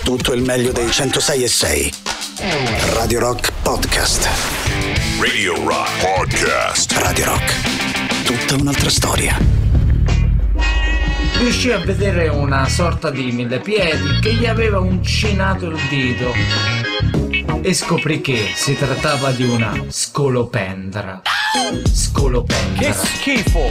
tutto il meglio dei 106.6. Radio Rock Podcast. Radio Rock Podcast. Radio Rock. Tutta un'altra storia. Riuscì a vedere una sorta di millepiedi che gli aveva uncinato il dito e scoprì che si trattava di una scolopendra. Scolopendra. Che schifo!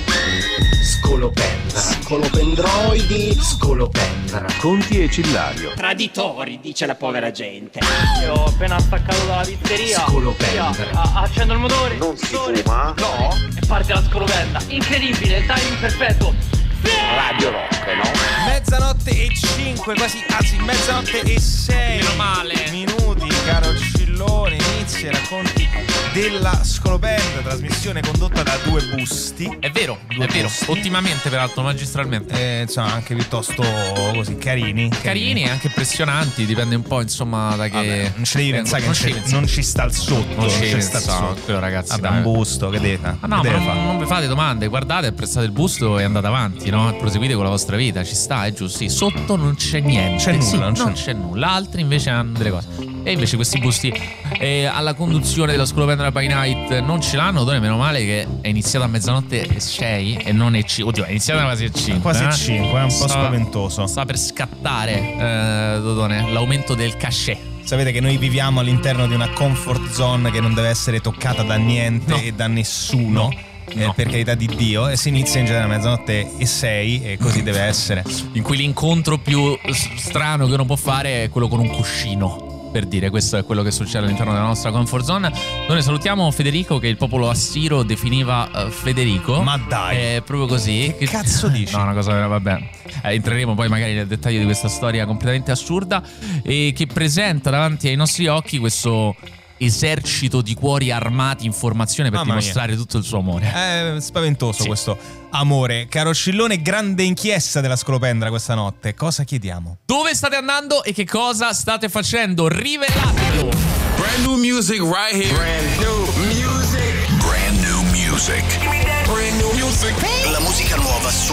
Scolopendra. Scolopendroidi. Scolopendra. Conti e Cillario. Traditori, dice la povera gente. Io ho appena staccato dalla pizzeria. Scolopendra. Accendo il motore. Non si fuma? No. E parte la scolopendra. Incredibile, timing perfetto. Radio Rock, no? Mezzanotte e 5, quasi, anzi mezzanotte e 6 minuti, caro Cillone, inizia i racconti della Scolopendra, trasmissione condotta da due busti. È vero, busti. ottimamente peraltro, magistralmente. Insomma, anche piuttosto così carini Carini e anche impressionanti, dipende un po' insomma da che... Vabbè, non ci devi pensare che non ci sta il sotto. Non ci sta il sta sotto. quello, ragazzi. Vabbè, dai. un busto, che deve No, ma non vi fate domande, guardate, apprezzate il busto e andate avanti, no? Proseguite con la vostra vita, ci sta, è giusto. Sì, sotto non c'è niente. C'è nulla, sì, non non c'è. c'è nulla. Altri invece hanno delle cose. E invece questi busti alla conduzione della Scolopendra by Night non ce l'hanno, Dodone, meno male che è iniziata a mezzanotte e 6 e non è 5. Oddio, è iniziata quasi a 5. Quasi 5, è un po' spaventoso. Sta per scattare, Dodone, l'aumento del cachet. Sapete che noi viviamo all'interno di una comfort zone che non deve essere toccata da niente No. e da nessuno. No. Per carità di Dio, e si inizia in genere a mezzanotte e 6 e così deve essere. In cui l'incontro più strano che uno può fare è quello con un cuscino. Per dire, questo è quello che succede all'interno della nostra comfort zone. Noi salutiamo Federico, che il popolo assiro definiva Federico. Ma dai, È proprio così. che cazzo dici? No, una cosa, vabbè. Entreremo poi magari nel dettaglio di questa storia completamente assurda e che presenta davanti ai nostri occhi questo esercito di cuori armati in formazione per Mamma dimostrare tutto il suo amore. È spaventoso Sì. questo amore. Caro Cillone, grande inchiesta della Scolopendra questa notte. Cosa chiediamo? Dove state andando e che cosa state facendo? Rivelatelo! Brand new music right here. Brand new music. Brand new music. Brand new music. La musica nuova su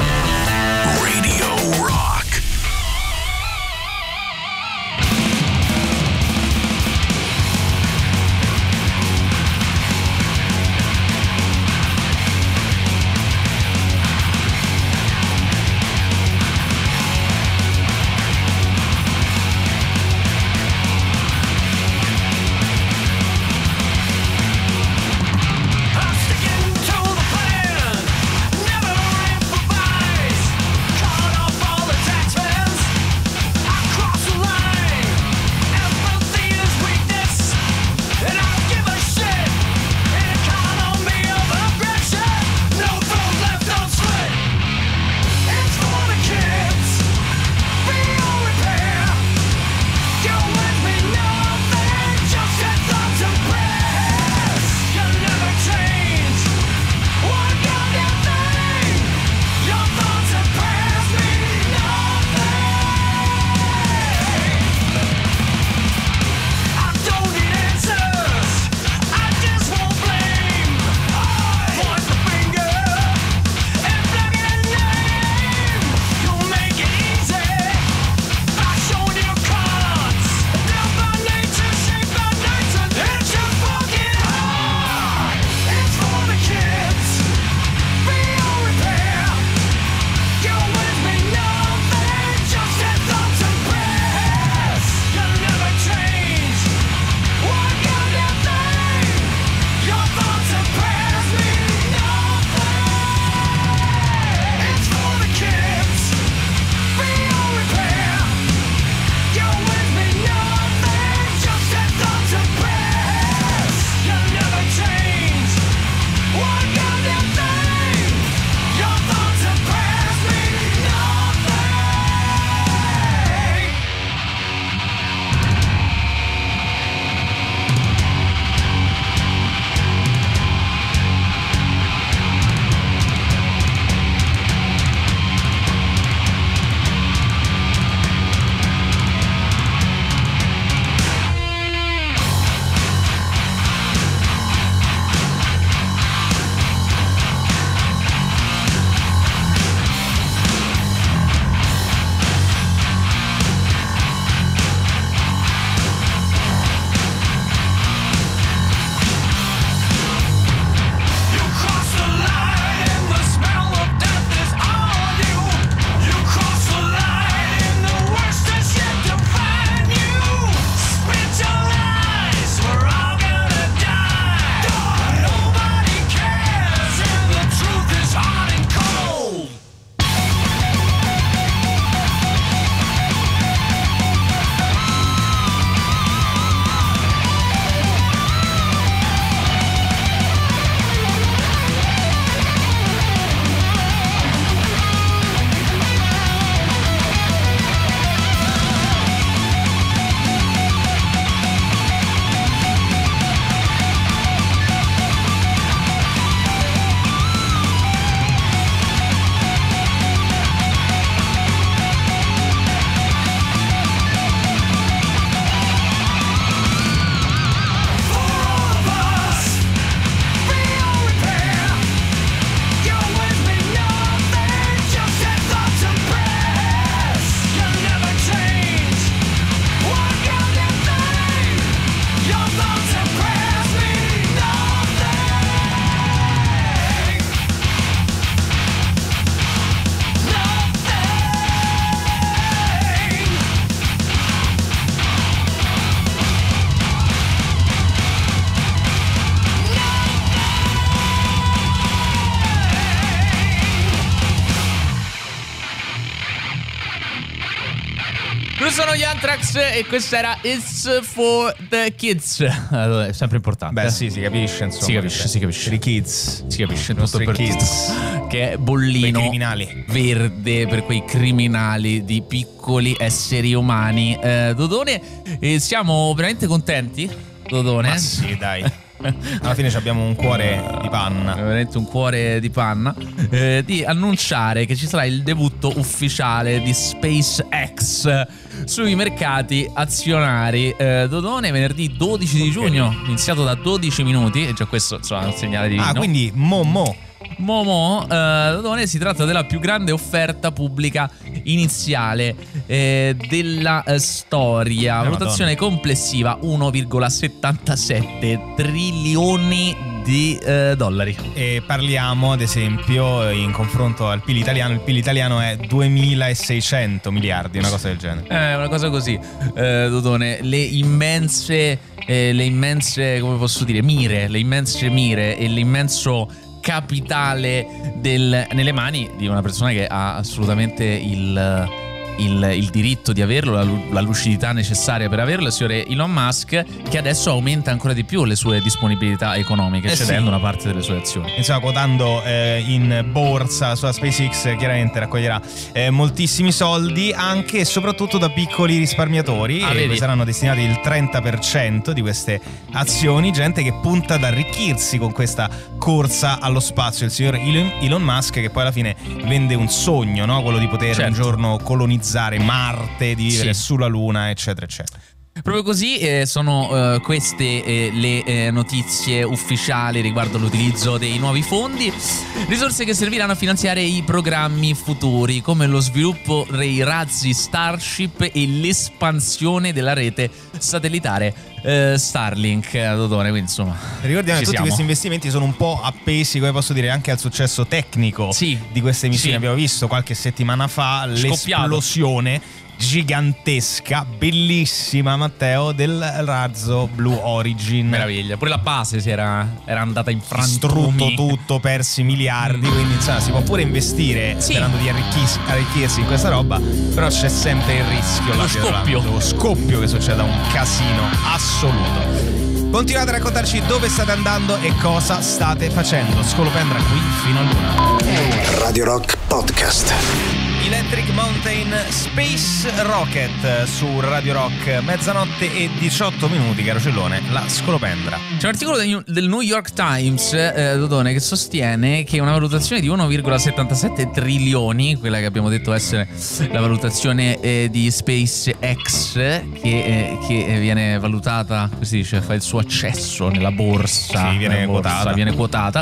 Radio Rock. I'm sticking to the plan, never improvise. sono gli Anthrax e questa era It's for the Kids. È sempre importante. Beh, sì, si capisce, insomma. Si capisce. Per i kids. Si capisce, tutto per kids. Che è bollino criminali. verde per quei criminali di piccoli esseri umani. Dodone, siamo veramente contenti, Dodone? Ma sì, dai. Alla fine abbiamo un cuore di panna. Veramente un cuore di panna. Di annunciare che ci sarà il debutto ufficiale di SpaceX sui mercati azionari. Dodone, venerdì 12 di giugno, iniziato da 12 minuti. E già questo, insomma, è un segnale di Ah, quindi Momo, Dodone, si tratta della più grande offerta pubblica iniziale della storia. Valutazione complessiva 1,77 trilioni di dollari. E parliamo, ad esempio, in confronto al PIL italiano, il PIL italiano è 2.600 miliardi, una cosa del genere. Una cosa così, Dodone, le immense, come posso dire, mire e l'immenso capitale nelle mani di una persona che ha assolutamente il diritto di averlo, la lucidità necessaria per averlo, il signore Elon Musk, che adesso aumenta ancora di più le sue disponibilità economiche, cedendo una parte delle sue azioni. Insomma, quotando in borsa sulla SpaceX, chiaramente raccoglierà moltissimi soldi, anche e soprattutto da piccoli risparmiatori, e saranno destinati il 30% di queste azioni, gente che punta ad arricchirsi con questa corsa allo spazio. Il signor Elon Musk, che poi alla fine vende un sogno, no? Quello di poter un giorno colonizzare Marte, di vivere sulla Luna, eccetera eccetera. Proprio così, sono queste le notizie ufficiali riguardo l'utilizzo dei nuovi fondi, risorse che serviranno a finanziare i programmi futuri, come lo sviluppo dei razzi Starship e l'espansione della rete satellitare Starlink, Dodone. Quindi insomma, ricordiamo che tutti questi investimenti sono un po' appesi, come posso dire, anche al successo tecnico di queste missioni. Abbiamo visto qualche settimana fa l'esplosione gigantesca, bellissima, Matteo, del razzo Blue Origin. Meraviglia. Pure la base era andata in frantumi. Distrutto tutto, persi miliardi. Quindi insomma, si può pure investire sperando di arricchirsi in questa roba, però c'è sempre il rischio, lo scoppio che succeda un casino assoluto. Continuate a raccontarci dove state andando e cosa state facendo. Scolopendra qui fino all'una. Radio Rock Podcast. Electric Mountain Space Rocket su Radio Rock, mezzanotte e 18 minuti, caro Cellone, la Scolopendra. C'è un articolo del New York Times, Dodone, che sostiene che una valutazione di 1,77 trilioni, quella che abbiamo detto essere la valutazione di SpaceX, che viene valutata, come si dice, fa il suo accesso nella borsa. Sì, viene quotata.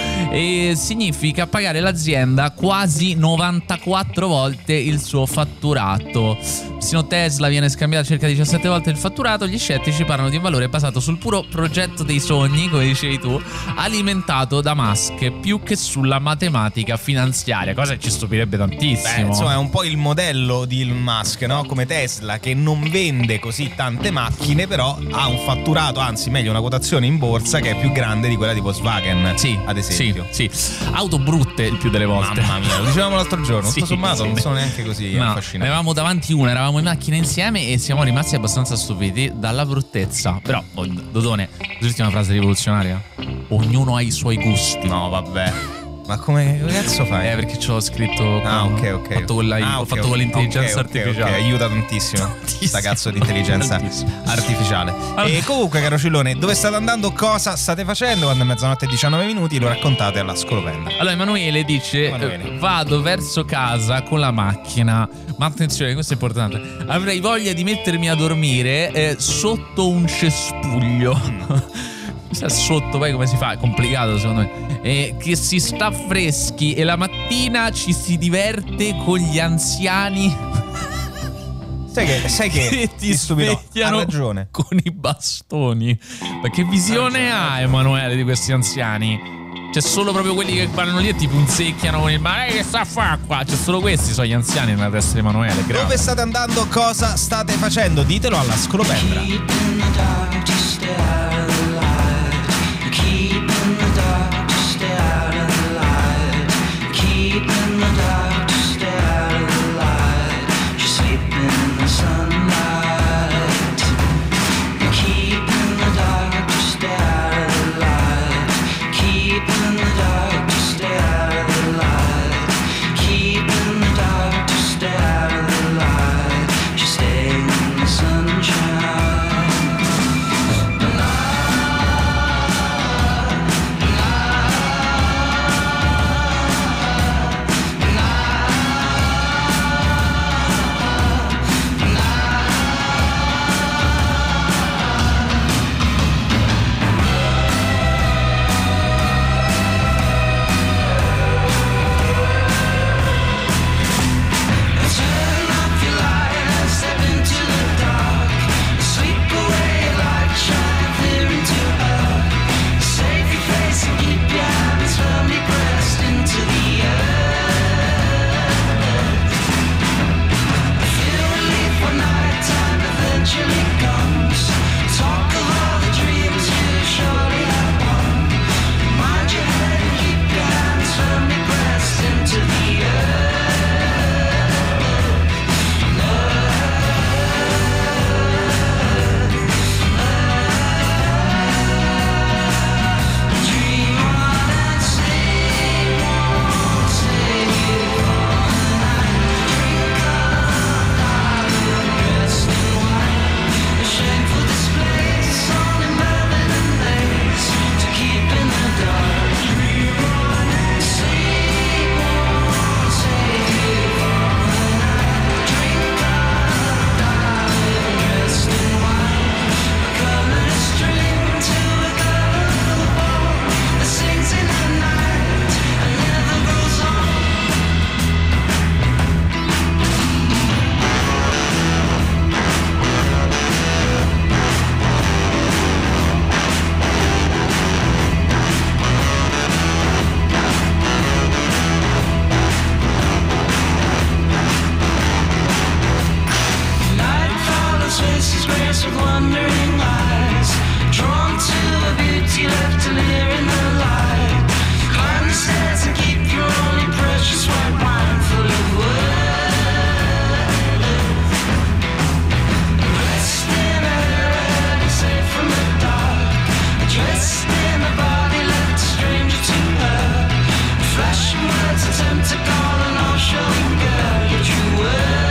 E significa pagare l'azienda quasi 94 volte il suo fatturato. Persino Tesla viene scambiata circa 17 volte il fatturato. Gli scettici parlano di un valore basato sul puro progetto dei sogni, come dicevi tu, alimentato da Musk, più che sulla matematica finanziaria, cosa che ci stupirebbe tantissimo. Insomma, è un po' il modello di Elon Musk, no? Come Tesla, che non vende così tante macchine, però ha un fatturato, anzi meglio una quotazione in borsa che è più grande di quella di Volkswagen, ad esempio. Sì. Auto brutte il più delle volte. Mamma mia, lo dicevamo l'altro giorno. Tutto sommato non sono neanche così affascinanti. Ne avevamo davanti una, eravamo in macchina insieme e siamo rimasti abbastanza stupiti dalla bruttezza. Però, Dodone, l'ultima frase rivoluzionaria: ognuno ha i suoi gusti. No, vabbè. Ma come cazzo fai? Perché ci ho scritto. Ok. Ho fatto con l'intelligenza artificiale. Aiuta tantissimo. Sta cazzo di intelligenza artificiale. Allora. E comunque, caro Cillone, dove state andando? Cosa state facendo? Quando è mezzanotte e 19 minuti, lo raccontate alla Scolopendra. Allora, Emanuele dice: vado verso casa con la macchina. Ma attenzione, questo è importante. Avrei voglia di mettermi a dormire sotto un cespuglio. Sotto, poi come si fa? È complicato secondo me. Che si sta freschi e la mattina ci si diverte con gli anziani. Sai che ti svegliano, ha ragione, con i bastoni. Ma che visione ha Emanuele di questi anziani? C'è solo proprio quelli che vanno lì e ti punzecchiano con il mare. Che sta a fare qua? C'è solo questi, sono gli anziani nella testa di Emanuele. Grave. Dove state andando? Cosa state facendo? Ditelo alla Scolopendra. Sunlight. faces graced with wondering eyes, drawn to a beauty left to live in the light. Climb the stairs and keep your only precious white wine full of words. Dressed in a hair safe from the dark, dressed in a body left a stranger to her. Flashing words attempt to call an all-showing girl your true words.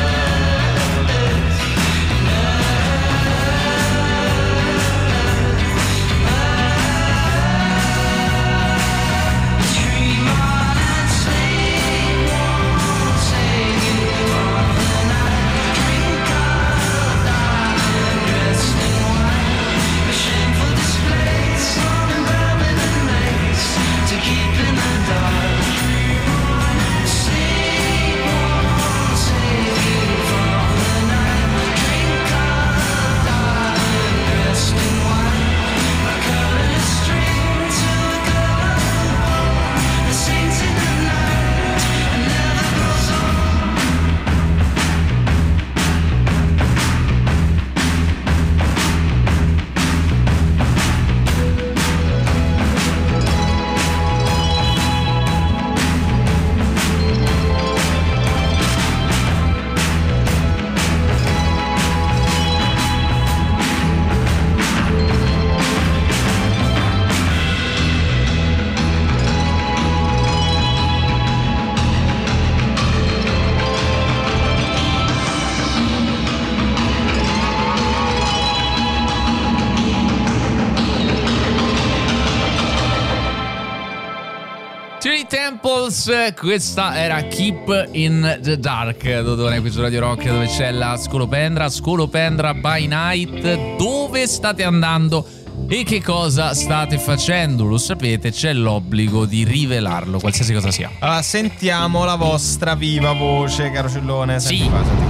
Questa era Keep in the Dark, Dodone, qui su Radio Rock, dove c'è la Scolopendra by Night. Dove state andando e che cosa state facendo? Lo sapete, c'è l'obbligo di rivelarlo, qualsiasi cosa sia. Allora, sentiamo la vostra viva voce, caro Cillone. Sì.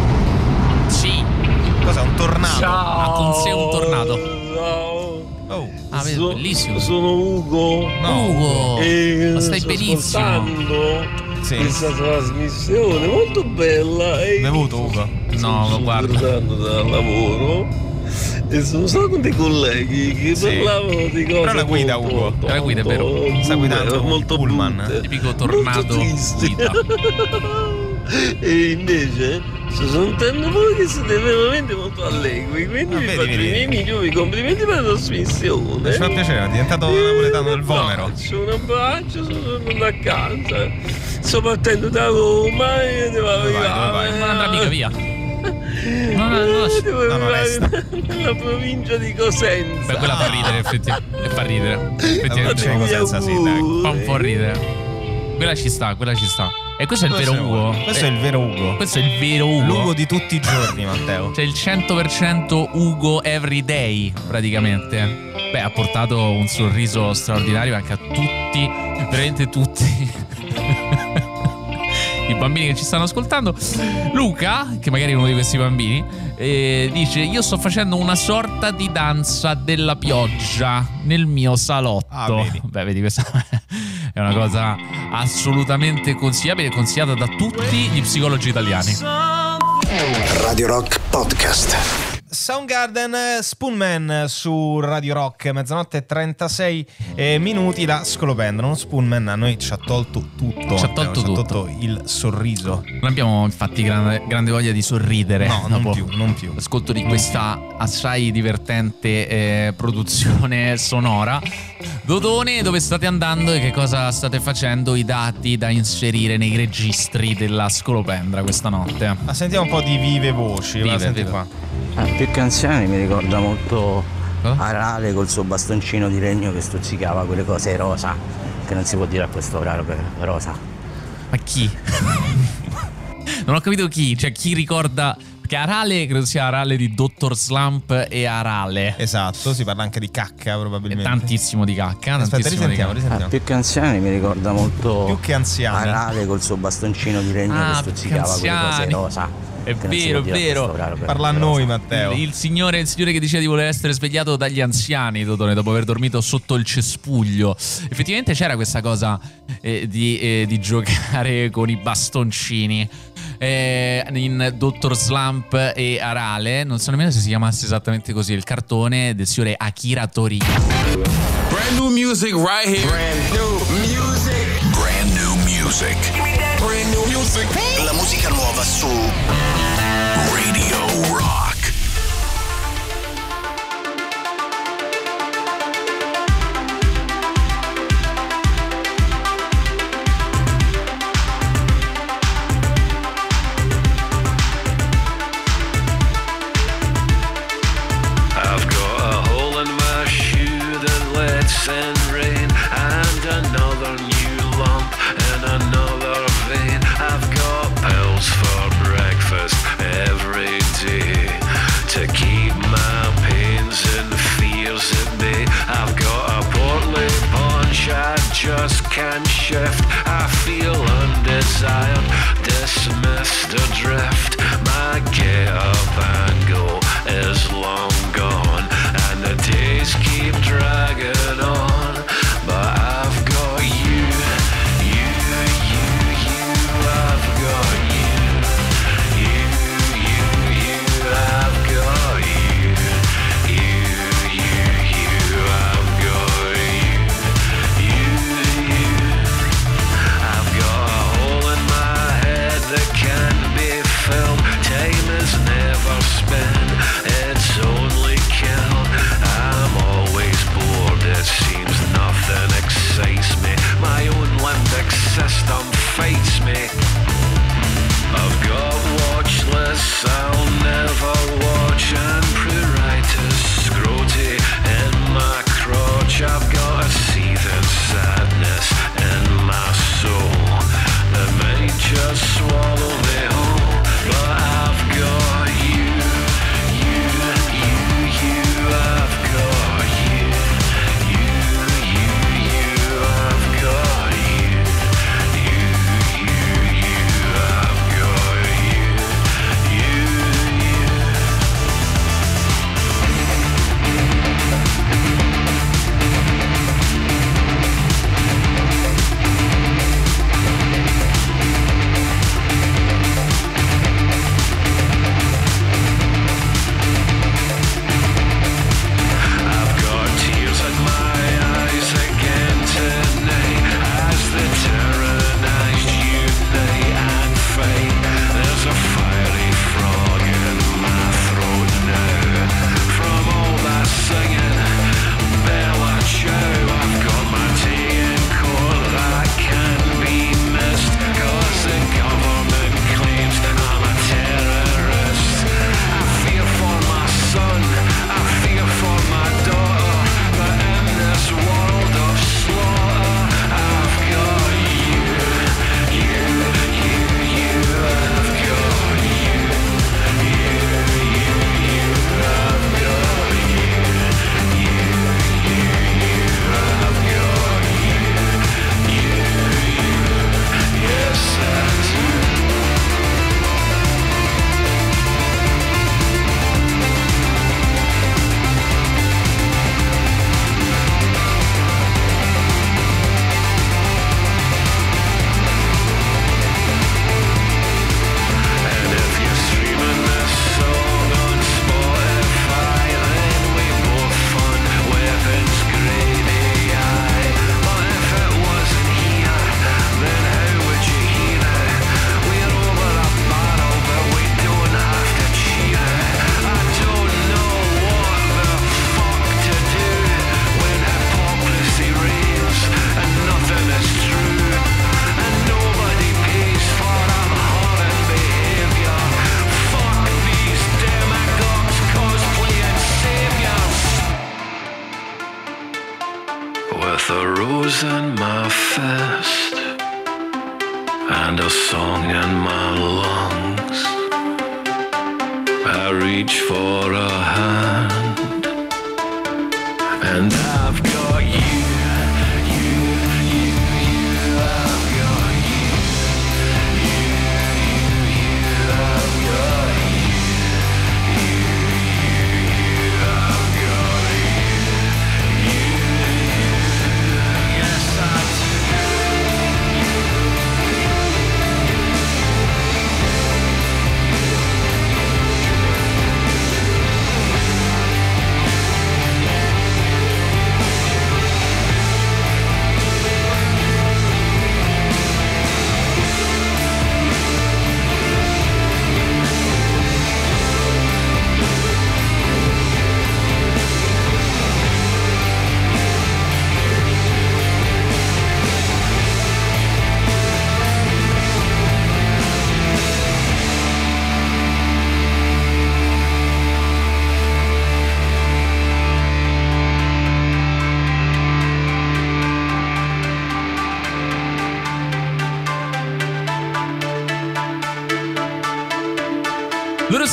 Sì. Cos'è, un tornado? Ciao. Ha con sé un tornado. Oh. Ah, bellissimo. Sono Ugo. No. Ugo, ma stai benissimo. Sì. Questa trasmissione molto bella. Bevuto, Ugo? No, guarda. Sto tornando dal lavoro e sono stato dei colleghi che parlavano di cose. Però la guida, molto, Ugo. La guida è vero. Sta guidando molto pullman. brutte, Tipico tornado guida. E invece sto sentendo voi che siete veramente molto allegri, quindi vi faccio i miei migliori complimenti per la trasmissione. Ci fa piacere, è diventato napoletano del Vomero. Faccio un abbraccio, sono tornato a casa, sto partendo da Roma e devo arrivare. Non andrà mica via. Devo arrivare nella provincia di Cosenza. Beh, quella fa ridere, effettivamente. Fa ridere. Effettivamente. Cosenza, sì, dai. Fa un po' ridere. Quella ci sta. E questo è il vero Ugo. Questo è il vero Ugo. Questo è il vero Ugo. L'Ugo di tutti i giorni, Matteo. C'è il 100% Ugo everyday, praticamente. Beh, ha portato un sorriso straordinario anche a tutti, veramente tutti i bambini che ci stanno ascoltando. Luca, che magari è uno di questi bambini, dice: io sto facendo una sorta di danza della pioggia nel mio salotto. Vedi. Beh, vedi, questa è una cosa assolutamente consigliabile, consigliata da tutti gli psicologi italiani. Radio Rock Podcast. Soundgarden, Spoonman su Radio Rock, mezzanotte e 36 minuti. La Scolopendra, uno Spoonman a noi ci ha tolto tutto. Ci ha tolto il sorriso. Non abbiamo infatti grande voglia di sorridere. No, non più. L'ascolto di questa assai divertente produzione sonora. Dodone, dove state andando e che cosa state facendo? I dati da inserire nei registri della Scolopendra questa notte. Ma sentiamo un po' di vive voci. Senti qua. Più che anziani mi ricorda molto Arale col suo bastoncino di legno che stuzzicava quelle cose rosa, che non si può dire a quest'ora, rosa. Ma chi? Non ho capito chi, cioè chi ricorda. Perché Arale credo sia Arale di Dr. Slump e Arale. Esatto, si parla anche di cacca probabilmente. E tantissimo di cacca. Aspetta, risentiamo. Più che anziani mi ricorda molto più che anziani. Arale col suo bastoncino di legno che stuzzicava quelle cose rosa. È che non si vero, può è dire a vero. questo orario, però, Parla a però, noi, Matteo. Il signore che diceva di voler essere svegliato dagli anziani, Totone, dopo aver dormito sotto il cespuglio. Effettivamente c'era questa cosa di giocare con i bastoncini. In Dottor Slump e Arale, non so nemmeno se si chiamasse esattamente così il cartone del signore Akira Toriyama. Brand new music right here. Brand new music. Brand new music. Brand new music. La musica nuova su Radio Rock. I've got a hole in my shoe that lets in rain, and another new lump in another vein. I've got pills for breakfast every day to keep my pains and fears at bay. I've got a portly paunch I just can't shift. I feel undesired, dismissed, adrift. My get up and go is long gone, and the days keep dragging on. But I've got you, I've got you, I've got you, I've got you. I've got a hole in my head that can't be filled. Time is never spent, it's only killed. I'm always bored, it seems nothing excites me. My own limbic system fights me. I've got watch lists I'll never watch, and pruritus scroty in my crotch. I've got a seething sadness in my soul that might just swallow me whole. But I've got you, I've got you, I've got you, I've got I've got tears in my eyes again tonight as the tyrannized unite and fight. There's a fiery frog in my throat now from all that singing. Bella Ciao, I've got my tea in court that can't be missed, 'cause the government claims I'm a terrorist. I fear for my son, I fear for my daughter, but in this world of slaughter, I've got you, I've got you, I've got you, yes I do. And if you're streaming this song on Spotify, then we both fun weapons grade AI. But if it wasn't here, then how would you hear it? We're over a barrel, but we don't have to cheer it. I don't know what the fuck to do when hypocrisy reigns and nothing is true, and nobody pays for abhorrent behavior. Fuck these demagogues cosplaying saviors. With a rose in my fist and a song in my lungs, I reach for a hand, and I've got you, I've got you, I've got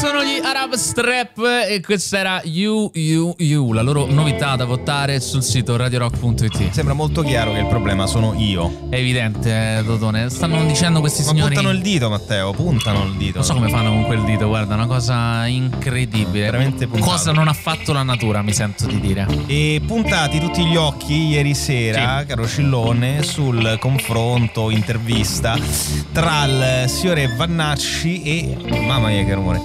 sono gli Arab Strap e questa era You, la loro novità da votare sul sito radiorock.it. Sembra molto chiaro che il problema sono io. È evidente, Dodone. Stanno dicendo questi signori. Puntano il dito, Matteo, puntano il dito. Non so come fanno con quel dito, guarda, una cosa incredibile. Veramente puntato. Cosa non ha fatto la natura, mi sento di dire. E puntati tutti gli occhi ieri sera, sì, caro Scillone, sul confronto, intervista tra il signore Vannacci e, mamma mia che rumore,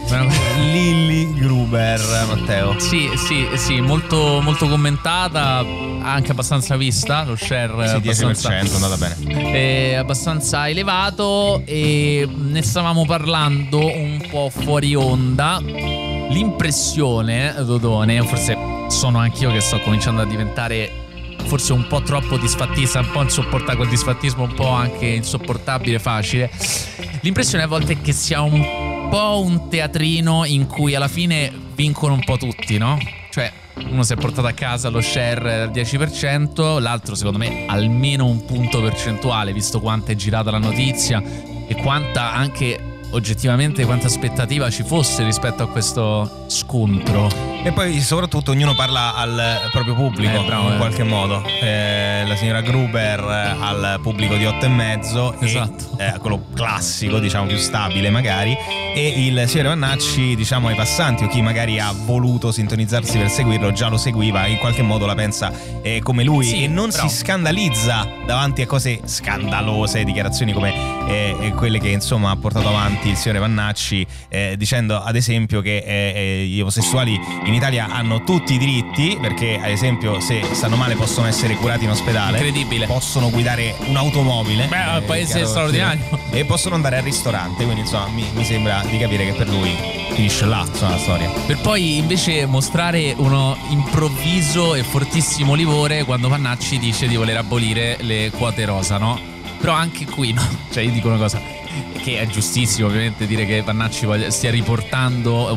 Lilli Gruber, Matteo. Sì, molto, molto commentata, anche abbastanza vista, lo share sì, abbastanza, 10% è andata bene, è abbastanza elevato, e ne stavamo parlando un po' fuori onda. L'impressione, Dodone, forse sono anch'io che sto cominciando a diventare forse un po' troppo disfattista, un po' insopportabile, col disfattismo un po' anche insopportabile, facile. L'impressione a volte è che sia un po' un teatrino in cui alla fine vincono un po' tutti, no? Cioè, uno si è portato a casa lo share al 10%, l'altro secondo me almeno un punto percentuale, visto quanto è girata la notizia e quanta anche oggettivamente quanta aspettativa ci fosse rispetto a questo scontro. E poi soprattutto ognuno parla al proprio pubblico, bravo, in qualche modo. La signora Gruber al pubblico di 8,5, esatto, quello classico, diciamo più stabile magari, e il signore Vannacci, diciamo, ai passanti o chi magari ha voluto sintonizzarsi per seguirlo già lo seguiva, in qualche modo la pensa come lui, sì, e non si scandalizza davanti a cose scandalose, dichiarazioni come quelle che insomma ha portato avanti il signore Vannacci, dicendo ad esempio che gli omosessuali in Italia hanno tutti i diritti, perché ad esempio se stanno male possono essere curati in ospedale, incredibile, possono guidare un'automobile, un paese straordinario, e possono andare al ristorante, quindi insomma mi sembra di capire che per lui finisce là, insomma, la storia, per poi invece mostrare uno improvviso e fortissimo livore quando Vannacci dice di voler abolire le quote rosa, no? Però anche qui, no? Cioè io dico una cosa che è giustissimo ovviamente, dire che Vannacci stia riportando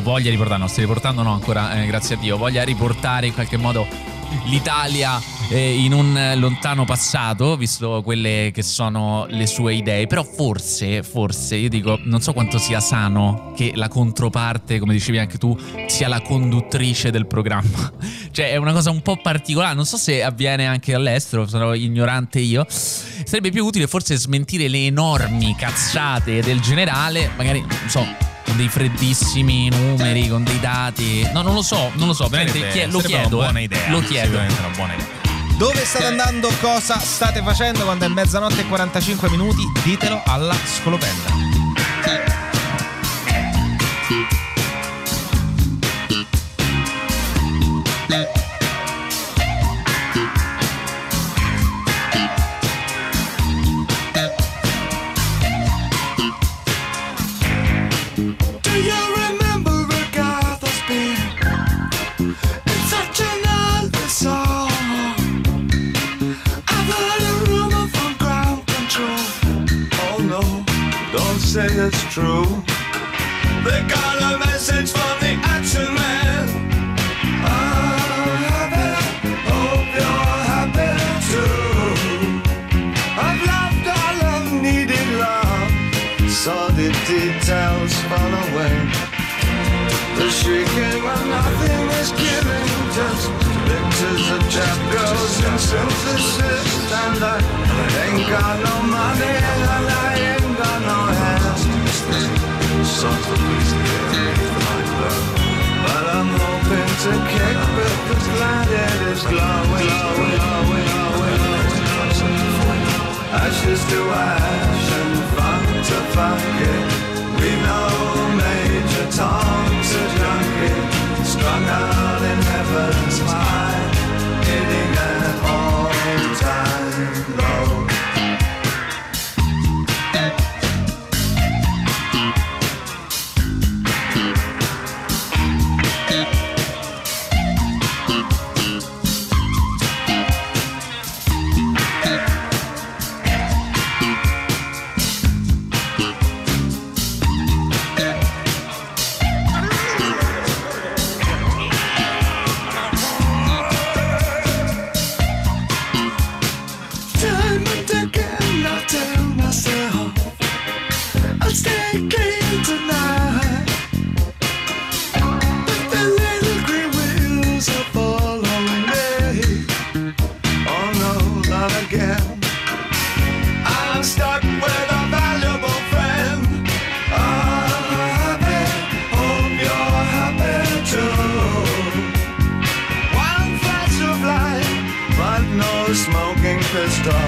ancora, grazie a Dio, voglia riportare in qualche modo l'Italia in un lontano passato, visto quelle che sono le sue idee. Però forse io dico, non so quanto sia sano che la controparte, come dicevi anche tu, sia la conduttrice del programma. Cioè è una cosa un po' particolare, non so se avviene anche all'estero, sono ignorante io. Sarebbe più utile forse smentire le enormi cazzate del generale, magari, non so, con dei freddissimi numeri, con dei dati. No, non lo so, veramente lo chiedo. Una buona idea, lo chiedo. Sicuramente una buona idea. Dove state andando? Cosa state facendo quando è mezzanotte e 45 minuti? Ditelo alla Scolopendra. Say it's true. They got a message from the action man. I'm happy, hope you're happy too. I've loved all I've needed love, saw the details fall away. The shrieking when nothing is given, just pictures of trap girls and synthesis. And I ain't got no money and I ain't got no hands. But I'm hoping to kick because blinded is glowing. Ashes to ash and funk to funky. We know Major Tom's a junkie, strung out in heaven's high, hitting an all-time low. pistol.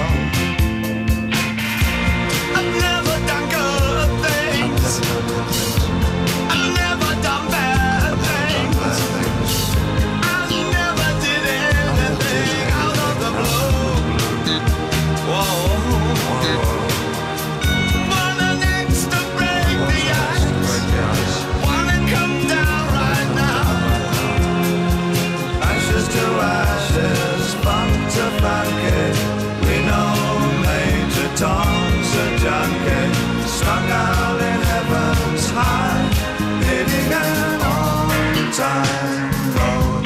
I've never done good things. I've never done bad things. I never did anything out of the blue. Whoa. Wanna next to break the ice. Wanna come down right now. Ashes to ashes, funk to funky. We know Major Tom's a junkie, strung out in heaven's high, hitting an on-time road.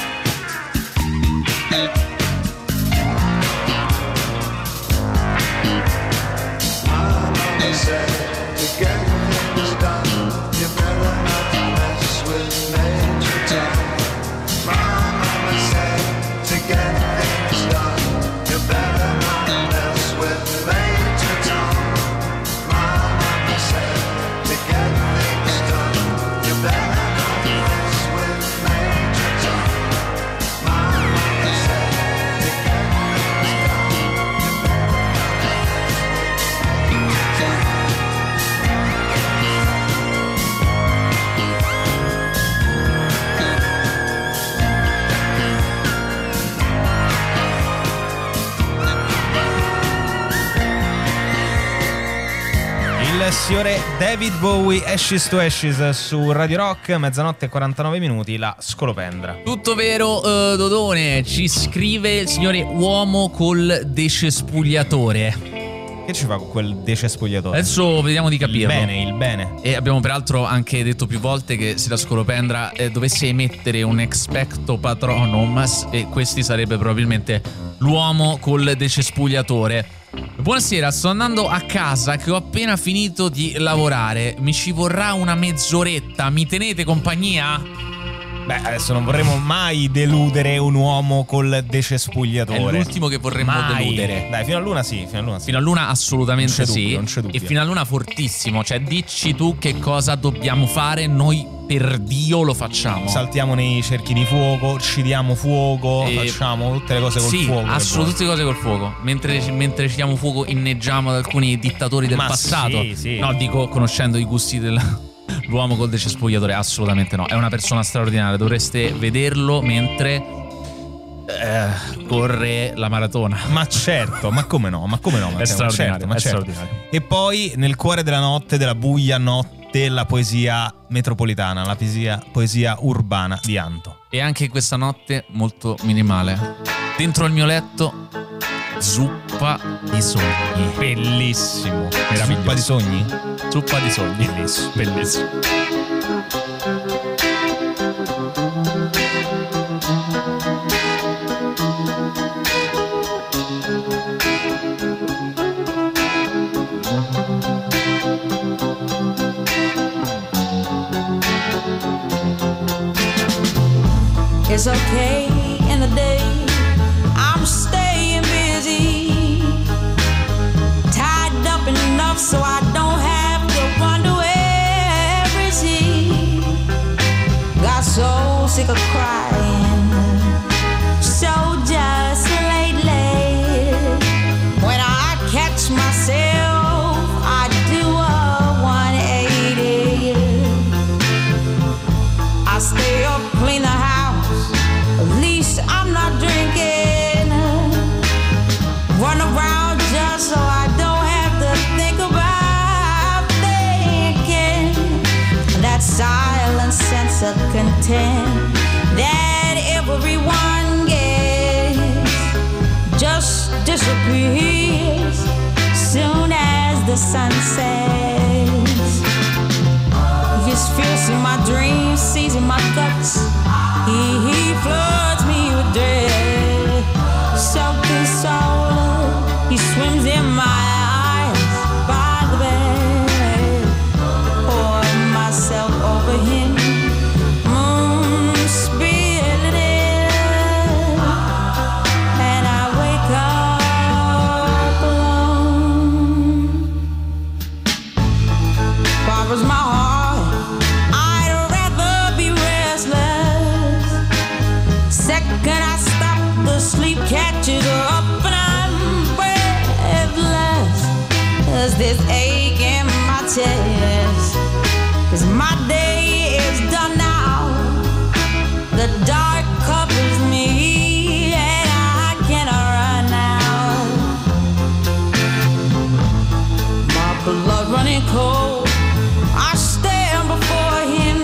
Mama said, to get things done, you better not mess with Major Tom. Mama said, to get things done, you better not mess with Major Tom. Mama said, to get things done, you better not mess with Major Tom. Mama said, to get things done, you better not Il signore David Bowie, Ashes to Ashes su Radio Rock, mezzanotte e 49 minuti, la scolopendra. Tutto vero, Dodone, ci scrive il signore uomo col decespugliatore. Che ci fa con quel decespugliatore? Adesso vediamo di capirlo. Il bene. E abbiamo peraltro anche detto più volte che se la scolopendra dovesse emettere un expecto patronum, e questi sarebbe probabilmente l'uomo col decespugliatore. Buonasera, sto andando a casa che ho appena finito di lavorare. Mi ci vorrà una mezz'oretta, mi tenete compagnia? Beh, adesso non vorremmo mai deludere un uomo col decespugliatore. È l'ultimo che vorremmo deludere. Dai, fino a luna sì, fino a luna sì. Fino a luna assolutamente sì. Non c'è dubbio. E fino a luna fortissimo. Cioè, dici tu che cosa dobbiamo fare, noi per Dio lo facciamo. Saltiamo nei cerchi di fuoco, uccidiamo fuoco, facciamo tutte le cose col fuoco. Assolutamente tutte le cose col fuoco. Mentre ci diamo fuoco inneggiamo ad alcuni dittatori del passato. Sì. No, dico, conoscendo i gusti l'uomo col decespugliatore, assolutamente no. È una persona straordinaria, dovreste vederlo mentre corre la maratona. Ma certo, ma come no? È straordinario, certo. straordinario. E poi nel cuore della notte, della buia notte, la poesia metropolitana, la poesia urbana di Anto. E anche questa notte molto minimale. Dentro il mio letto, zuppa di sogni. Bellissimo. Zuppa di sogni? Zuppa di sogni. Bellissimo. It's okay in the day, I'm staying busy, tied up enough so I don't have to wonder where is he. Got so sick of crying, so just lately. When I catch myself, I do a 180. I stay up, clean the house, at least I'm not drinking. Run around just so I don't have to think about thinking. That silent sense of content that everyone gets just disappears soon as the sun sets. His fierce in my dreams, seizing my guts. He floods me with dread. Self-consoled, he swims in my eyes by the bed. Pour myself over him, spill it, and I wake up alone. Borrows my heart, I'd rather be restless. tears. 'Cause my day is done now. The dark covers me and I cannot run now. My blood running cold, I stand before him.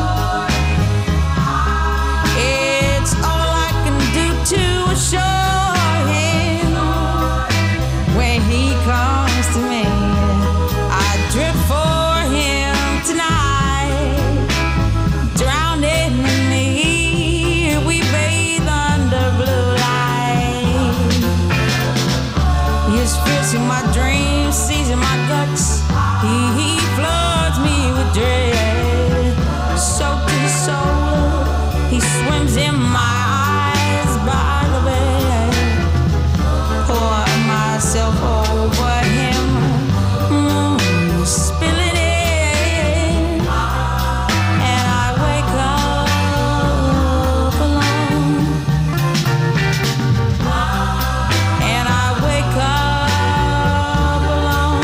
It's all I can do to assure him. When he comes to me, I drift for him tonight. Drowned in me, we bathe under blue light. He's piercing my dreams, seizing my guts. He floods me with dread. Soaked to soul, he swims in my eyes by the bed. Pour myself over him, spilling it, and I wake up alone. And I wake up alone.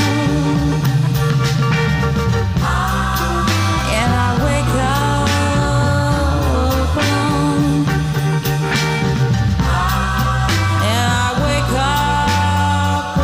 And I wake up alone. And I wake up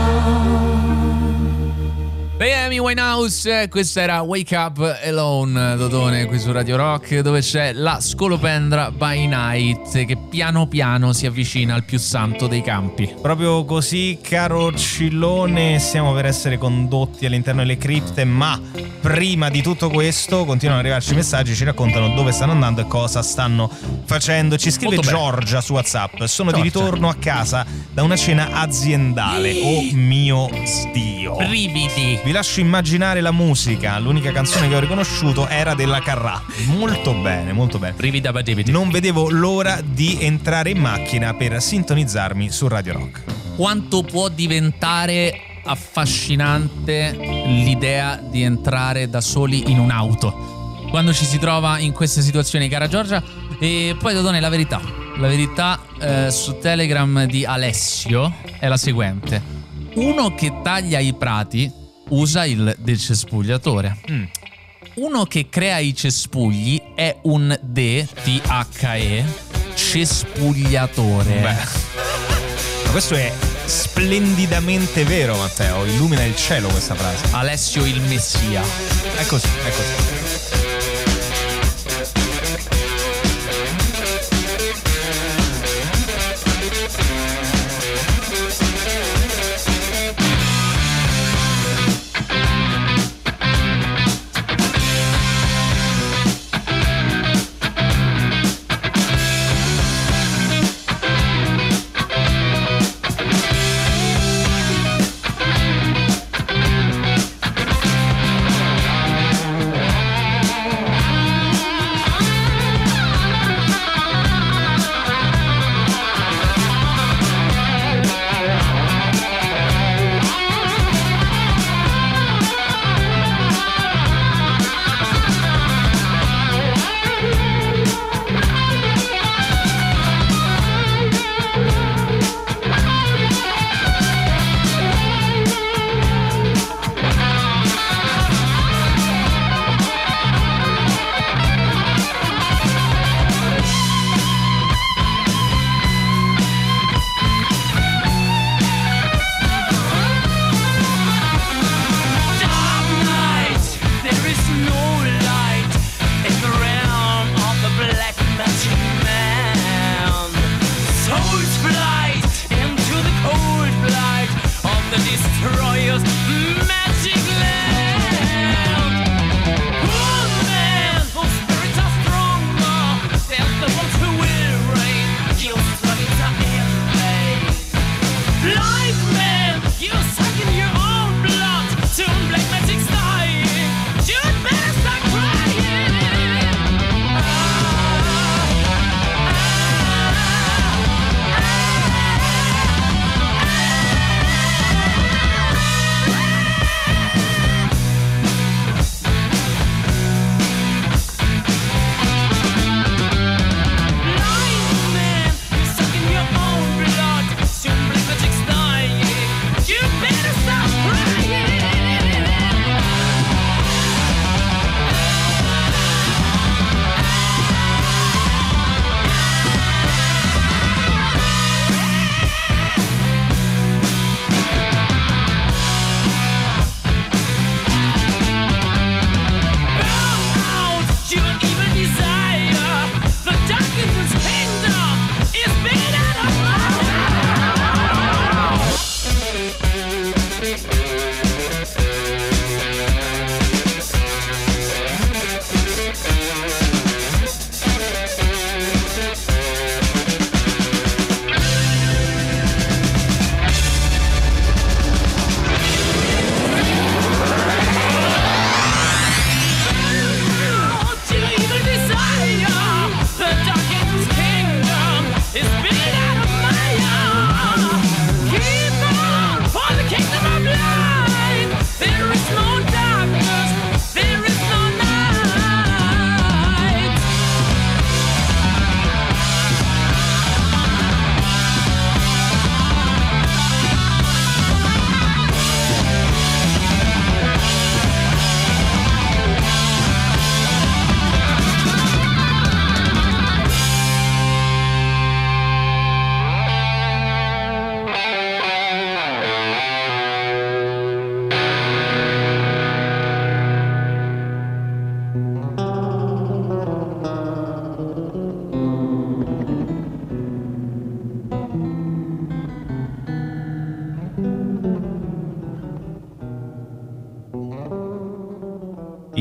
alone. Amy Winehouse, questa era Wake Up Alone, Dodone, qui su Radio Rock, dove c'è la Scolopendra by Night che piano piano si avvicina al più santo dei campi. Proprio così, caro Cillone, stiamo per essere condotti all'interno delle cripte, ma prima di tutto questo continuano ad arrivarci messaggi, ci raccontano dove stanno andando e cosa stanno facendo. Ci scrive Giorgia su WhatsApp: sono di ritorno a casa da una cena aziendale. Oh mio Dio, brividi. Vi lascio immaginare la musica, l'unica canzone che ho riconosciuto era della Carrà. Molto bene, molto bene. Brivida badividi. Non vedevo l'ora di entrare in macchina per sintonizzarmi su Radio Rock. Quanto può diventare affascinante l'idea di entrare da soli in un'auto quando ci si trova in queste situazioni, cara Giorgia. E poi Dodone, la verità su Telegram di Alessio è la seguente: uno che taglia i prati usa il decespugliatore. Uno che crea i cespugli è un DTHE cespugliatore. Beh, ma questo è splendidamente vero, Matteo. Illumina il cielo questa frase. Alessio il Messia. È così, è così.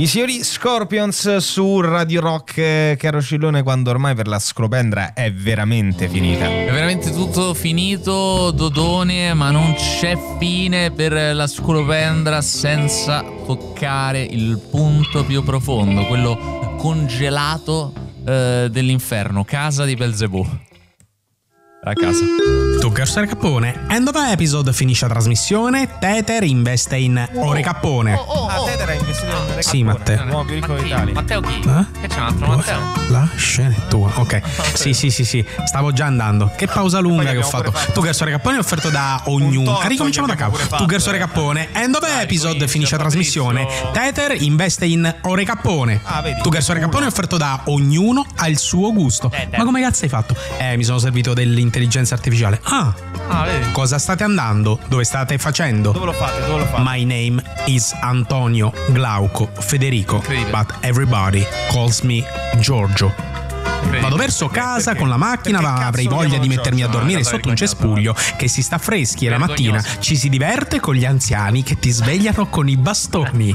I signori Scorpions su Radio Rock, caro Scillone, quando ormai per la scolopendra è veramente finita. È veramente tutto finito, Dodone, ma non c'è fine per la scolopendra senza toccare il punto più profondo, quello congelato dell'inferno, casa di Belzebù. A casa. Tu Garsone Cappone. E dopo episode finisce la trasmissione, Tether investe in Ore Cappone. Tether ha investito in Ore Cappone. Sì, Matteo. Il nuovo più ricco d'Italia. Matteo chi? Che c'è un altro Matteo? La scena è tua. Ok. Sì. Stavo già andando. Che pausa lunga che ho fatto. Tu Garsone Cappone è offerto da ognuno. Ricominciamo da capo. Tu Garsone Cappone. E dopo episode finisce la trasmissione, Tether investe in Ore Cappone. Tu Garsone Cappone è offerto da ognuno al suo gusto. Ma come cazzo hai fatto? Mi sono servito dell'intelligenza artificiale. Vedi. Cosa state andando? Dove state facendo? Dove lo fate? My name is Antonio Glauco Federico, but everybody calls me Giorgio. Vado verso casa con la macchina, avrei voglia di mettermi a dormire sotto un cespuglio che si sta freschi e la mattina ci si diverte con gli anziani che ti svegliano con i bastoni.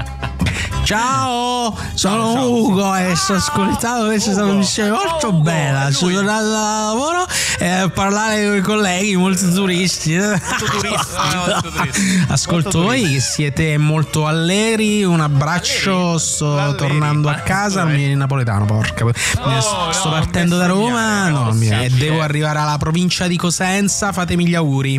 Ciao, sono Ugo e sto ascoltando questa trasmissione molto bella. Sono tornato da lavoro e a parlare con i colleghi, molti turisti. Ascolto voi che siete molto allegri. Un abbraccio, sto tornando a casa. Non mi viene napoletano, porca. Sto partendo da Roma e devo arrivare alla provincia di Cosenza. Fatemi gli auguri.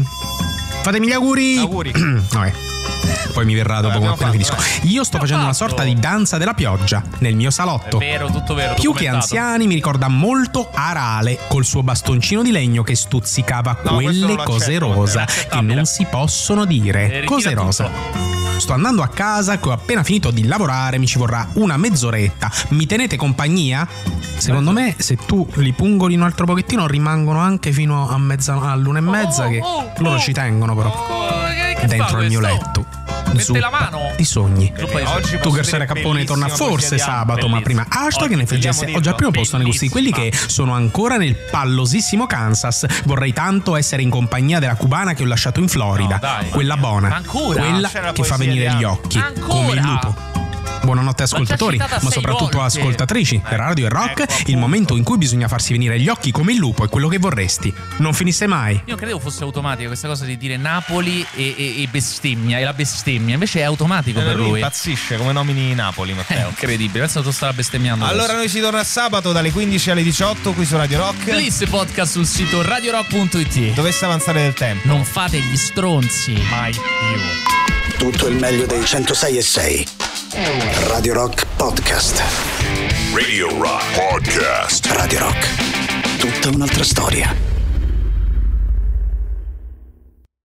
Vabbè. Poi mi verrà dopo appena finisco. Io sto facendo una sorta di danza della pioggia nel mio salotto. È vero, tutto vero. Più che anziani mi ricorda molto Arale col suo bastoncino di legno che stuzzicava quelle cose rosa che non si possono dire. Cose rosa. Sto andando a casa che ho appena finito di lavorare, mi ci vorrà una mezz'oretta. Mi tenete compagnia? Secondo me se tu li pungoli un altro pochettino rimangono anche fino a all'1:30 che loro ci tengono però dentro il mio letto. Mette la mano di sogni. Oggi Tu Garsone Cappone torna forse sabato, ma prima hashtag NFGS. Ho già al primo posto nei gusti di quelli che sono ancora nel pallosissimo Kansas. Vorrei tanto essere in compagnia della cubana che ho lasciato in Florida. Quella buona. Ancora? Quella che fa venire gli occhi come il lupo. Buonanotte ascoltatori, ma soprattutto ascoltatrici. Radio e Rock, il momento in cui bisogna farsi venire gli occhi come il lupo è quello che vorresti. Non finisse mai. Io credevo fosse automatica questa cosa di dire Napoli e bestemmia, e la bestemmia. Invece è automatico per lui. Impazzisce come nomini Napoli, Matteo. Incredibile, penso che tu stava bestemmiando. Allora adesso. noi si torna sabato dalle 15 alle 18 qui su Radio Rock. Bliss podcast sul sito radiorock.it. Dovesse avanzare del tempo. Non fate gli stronzi. Mai più. Tutto il meglio dei 106.6 Radio Rock Podcast. Radio Rock Podcast. Radio Rock. Tutta un'altra storia.